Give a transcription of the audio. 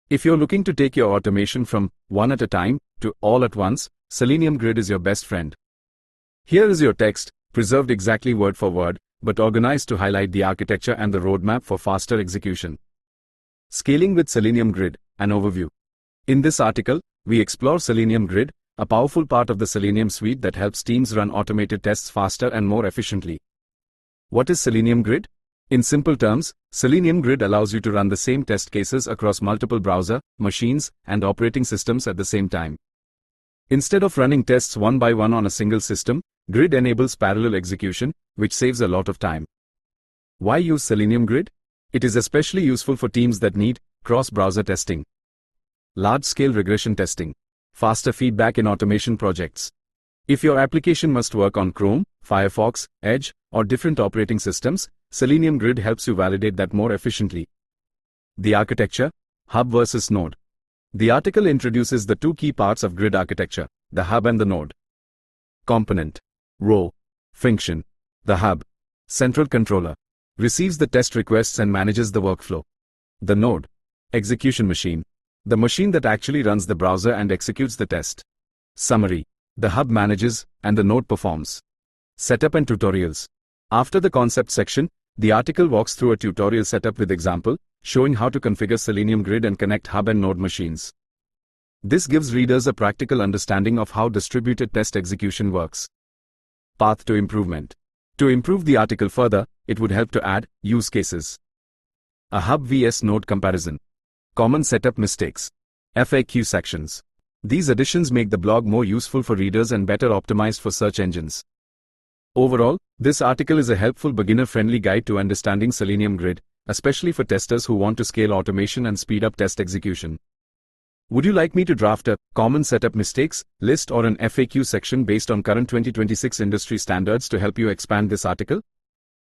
If you're looking to take your automation from one at a time to all at once, Selenium Grid is your best friend. Here is your text, preserved exactly word for word, but organized to highlight the architecture and the roadmap for faster execution. Scaling with Selenium Grid, an overview. In this article, we explore Selenium Grid, a powerful part of the Selenium suite that helps teams run automated tests faster and more efficiently. What is Selenium Grid? In simple terms, Selenium Grid allows you to run the same test cases across multiple browser, machines, and operating systems at the same time. Instead of running tests one by one on a single system, Grid enables parallel execution, which saves a lot of time. Why use Selenium Grid? It is especially useful for teams that need cross-browser testing, large-scale regression testing, faster feedback in automation projects. If your application must work on Chrome, Firefox, Edge, or different operating systems, Selenium Grid helps you validate that more efficiently. The architecture, hub versus node. The article introduces the two key parts of Grid architecture, the hub and the node. Component, row, function. The hub, central controller, receives the test requests and manages the workflow. The node, execution machine, the machine that actually runs the browser and executes the test. Summary, the hub manages, and the node performs. Setup and tutorials. After the concept section, the article walks through a tutorial setup with example, showing how to configure Selenium Grid and connect hub and node machines. This gives readers a practical understanding of how distributed test execution works. Path to improvement. To improve the article further, it would help to add use cases. A hub vs node comparison. Common setup mistakes. FAQ sections. These additions make the blog more useful for readers and better optimized for search engines. Overall, this article is a helpful beginner-friendly guide to understanding Selenium Grid, especially for testers who want to scale automation and speed up test execution. Would you like me to draft a common setup mistakes list or an FAQ section based on current 2026 industry standards to help you expand this article?